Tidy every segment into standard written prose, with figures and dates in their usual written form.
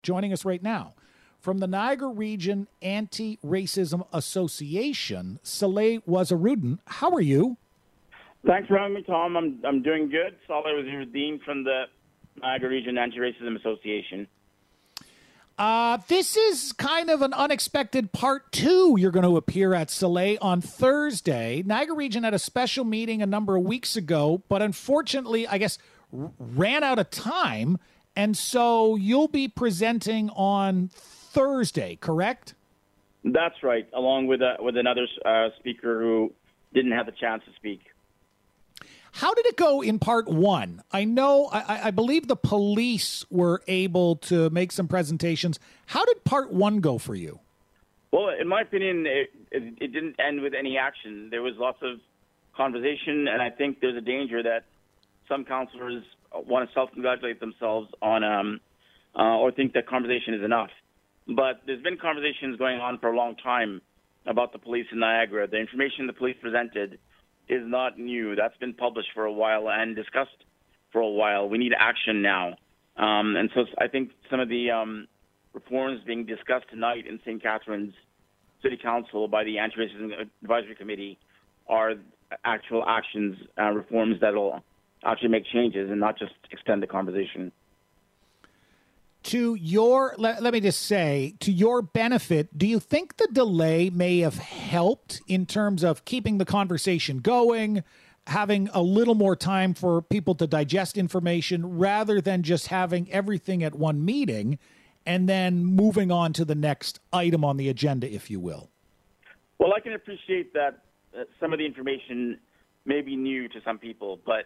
joining us right now. From the Niagara Region Anti-Racism Association, Saleh Wasarudin, how are you? Thanks for having me, Tom. I'm doing good. Saleh Wasarudin from the Niagara Region Anti-Racism Association. This is kind of an unexpected part two. You're going to appear at Saleh on Thursday. Niagara Region had a special meeting a number of weeks ago, but unfortunately, I guess, ran out of time. And so you'll be presenting on Thursday, correct? That's right, along with another speaker who didn't have the chance to speak. How did it go in part one? I know, I believe the police were able to make some presentations. How did part one go for you? Well, in my opinion, it didn't end with any action. There was lots of conversation, and I think there's a danger that some councillors want to self-congratulate themselves on or think that conversation is enough. But there's been conversations going on for a long time about the police in Niagara. The information the police presented is not new. That's been published for a while and discussed for a while. We need action now. And so I think some of the reforms being discussed tonight in St. Catharines City Council by the Anti-Racism Advisory Committee are actual actions, reforms that will actually make changes and not just extend the conversation. To your, let me just say, to your benefit, do you think the delay may have helped in terms of keeping the conversation going, having a little more time for people to digest information rather than just having everything at one meeting and then moving on to the next item on the agenda, if you will? Well, I can appreciate that some of the information may be new to some people, but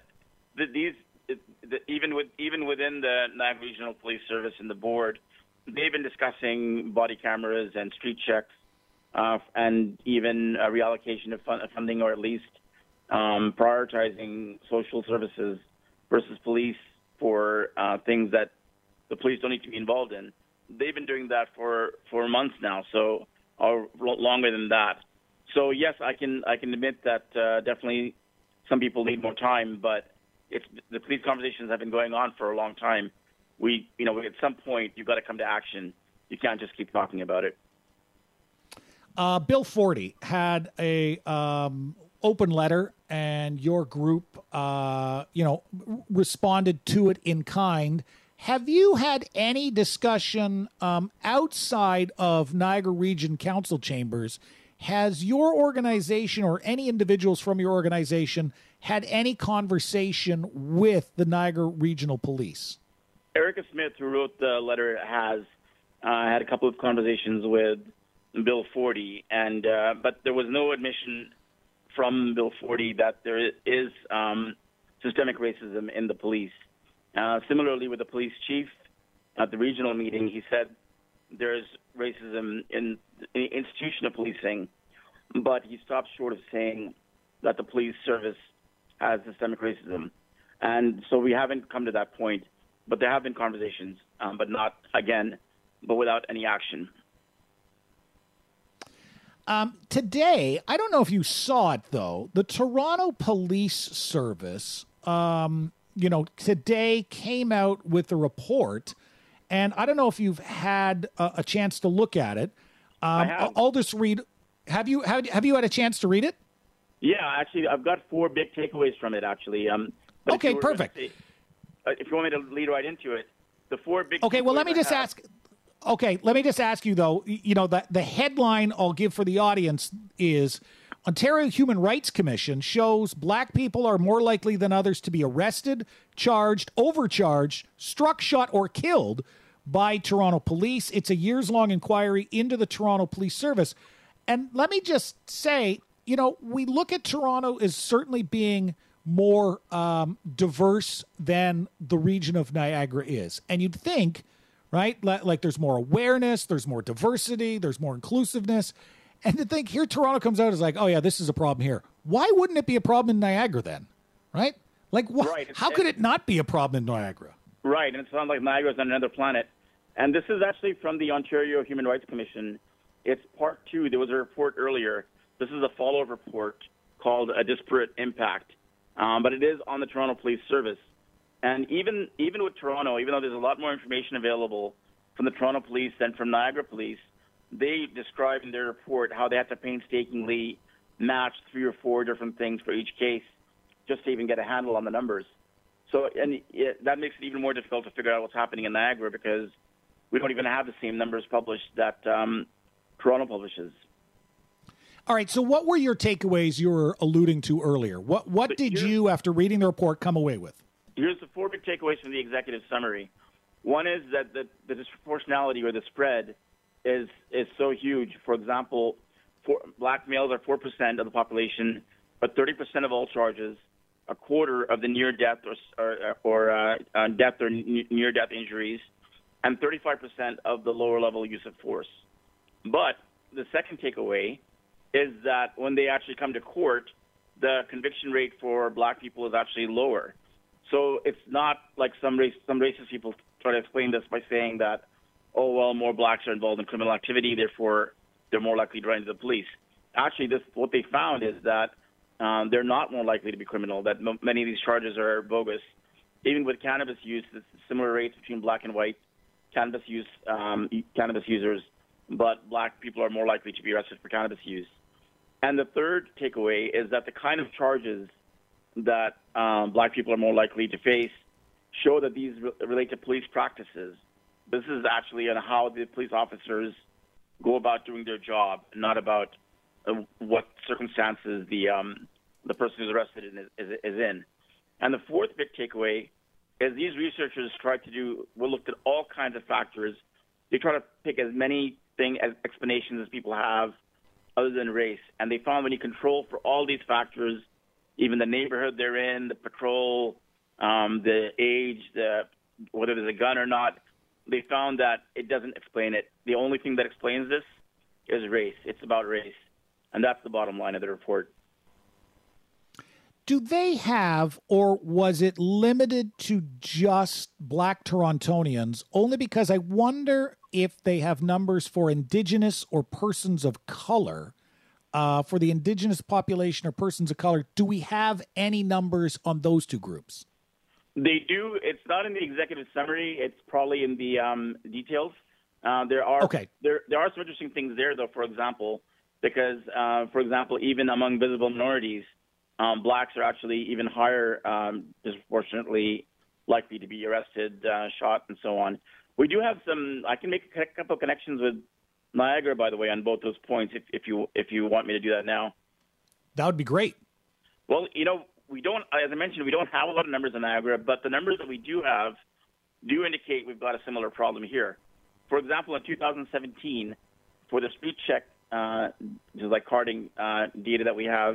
even within the Niagara Regional Police Service and the board, they've been discussing body cameras and street checks, and even a reallocation of funding, or at least prioritizing social services versus police for things that the police don't need to be involved in. They've been doing that for months now, so or longer than that. So yes, I can admit that definitely some people need more time, but the police conversations have been going on for a long time. At some point, you've got to come to action. You can't just keep talking about it. Bill 40 had a open letter, and your group, responded to it in kind. Have you had any discussion outside of Niagara Region Council chambers? Has your organization or any individuals from your organization had any conversation with the Niagara Regional Police? Erica Smith, who wrote the letter, has had a couple of conversations with Bill 40, and but there was no admission from Bill 40 that there is systemic racism in the police. Similarly, with the police chief at the regional meeting, he said there's racism in the institution of policing, but he stopped short of saying that the police service has systemic racism. And so we haven't come to that point, but there have been conversations, but without any action. Today, I don't know if you saw it, though, the Toronto Police Service, today came out with a report, and I don't know if you've had a chance to look at it. I have. I'll just read. Have you had a chance to read it? Yeah, actually, I've got 4 big takeaways from it, actually. Okay, perfect. If you want me to lead right into it, the 4 big Okay, well, let me just ask. Okay, let me just ask you, though, the headline I'll give for the audience is Ontario Human Rights Commission shows black people are more likely than others to be arrested, charged, overcharged, struck, shot, or killed by Toronto police. It's a years-long inquiry into the Toronto Police Service. And let me just say, we look at Toronto as certainly being more diverse than the region of Niagara is. And you'd think, right, like there's more awareness, there's more diversity, there's more inclusiveness. And to think here Toronto comes out as like, oh, yeah, this is a problem here. Why wouldn't it be a problem in Niagara then, right? Like, right. How could it not be a problem in Niagara? Right, and it sounds like Niagara's on another planet. And this is actually from the Ontario Human Rights Commission. It's part 2. There was a report earlier. This is a follow-up report called A Disparate Impact. But it is on the Toronto Police Service. And even with Toronto, even though there's a lot more information available from the Toronto Police and from Niagara Police, they described in their report how they had to painstakingly match 3 or 4 different things for each case just to even get a handle on the numbers. So, that makes it even more difficult to figure out what's happening in Niagara because we don't even have the same numbers published that Toronto publishes. All right, so what were your takeaways you were alluding to earlier? What did you, after reading the report, come away with? Here's the 4 big takeaways from the executive summary. One is that the disproportionality or the spread is so huge. For example, black males are 4% of the population, but 30% of all charges, a quarter of the near-death or death or near-death injuries, and 35% of the lower-level use of force. But the second takeaway is that when they actually come to court, the conviction rate for black people is actually lower. So it's not like some racist people try to explain this by saying that, oh, well, more blacks are involved in criminal activity, therefore they're more likely to run into the police. Actually, what they found is that they're not more likely to be criminal, that many of these charges are bogus. Even with cannabis use, it's similar rates between black and white cannabis users, but black people are more likely to be arrested for cannabis use. And the third takeaway is that the kind of charges that black people are more likely to face show that these relate to police practices. This is actually on how the police officers go about doing their job, not about what circumstances the person who's arrested is in. And the fourth big takeaway is these researchers looked at all kinds of factors. They try to pick as many explanations as people have other than race. And they found when you control for all these factors, even the neighborhood they're in, the patrol, the age, whether there's a gun or not, they found that it doesn't explain it. The only thing that explains this is race. It's about race. And that's the bottom line of the report. Do they have, or was it limited to just black Torontonians? Only because I wonder if they have numbers for Indigenous or persons of color. For the Indigenous population or persons of color, do we have any numbers on those two groups? They do. It's not in the executive summary. It's probably in the details. There are some interesting things there, though. For example, because even among visible minorities, blacks are actually even higher, disproportionately likely to be arrested, shot, and so on. We do have some. I can make a couple of connections with Niagara, by the way, on both those points. If you want me to do that now, that would be great. Well, we don't, as I mentioned, we don't have a lot of numbers in Niagara, but the numbers that we do have do indicate we've got a similar problem here. For example, in 2017, for the street check, just like carding data that we have,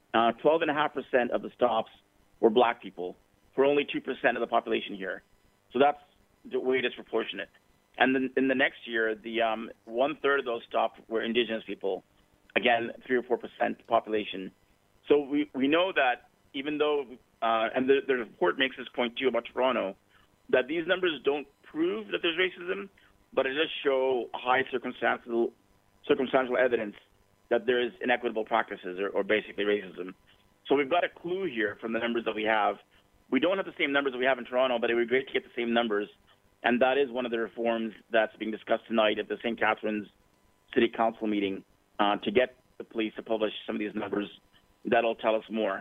12.5% of the stops were black people, for only 2% of the population here. So that's way disproportionate. And then in the next year, the 1/3 of those stops were Indigenous people, again 3 or 4% population. So we know that even though, and the report makes this point too about Toronto, that these numbers don't prove that there's racism, but it does show high circumstantial evidence that there is inequitable practices or basically racism. So we've got a clue here from the numbers that we have. We don't have the same numbers that we have in Toronto, but it would be great to get the same numbers. And that is one of the reforms that's being discussed tonight at the St. Catharines City Council meeting, to get the police to publish some of these numbers. That'll tell us more.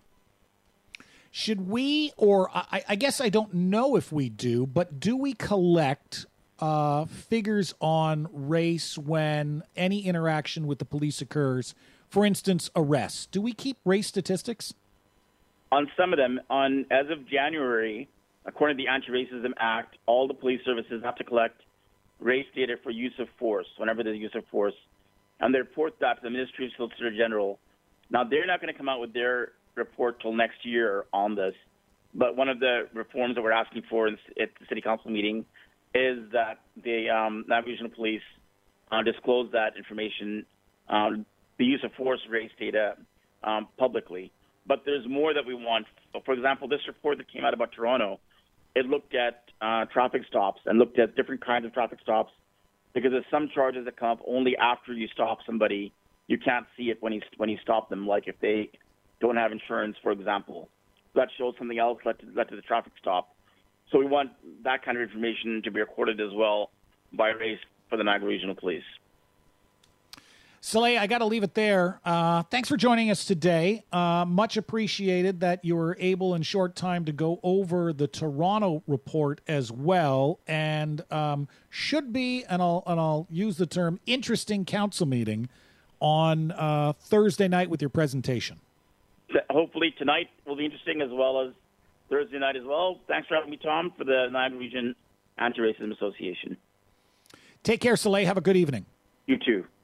Should we, or I guess I don't know if we do, but do we collect figures on race when any interaction with the police occurs? For instance, arrests. Do we keep race statistics? On some of them, as of January, according to the Anti-Racism Act, all the police services have to collect race data for use of force, whenever there's use of force, and they report that to the Ministry of Solicitor General. Now, they're not going to come out with their report till next year on this, but one of the reforms that we're asking for at the City Council meeting is that the Niagara Regional Police disclose that information, the use of force race data, publicly. But there's more that we want. For example, this report that came out about Toronto, it looked at traffic stops and looked at different kinds of traffic stops, because there's some charges that come up only after you stop somebody. You can't see it when you stop them, like if they don't have insurance, for example. That shows something else led to the traffic stop. So we want that kind of information to be recorded as well. by race for the Niagara Regional Police. Soleil, I got to leave it there. Thanks for joining us today. Much appreciated that you were able in short time to go over the Toronto report as well, and should be, and I'll use the term, interesting council meeting on Thursday night with your presentation. Hopefully tonight will be interesting, as well as Thursday night as well. Thanks for having me, Tom, for the Niagara Region Anti-Racism Association. Take care, Soleil. Have a good evening. You too.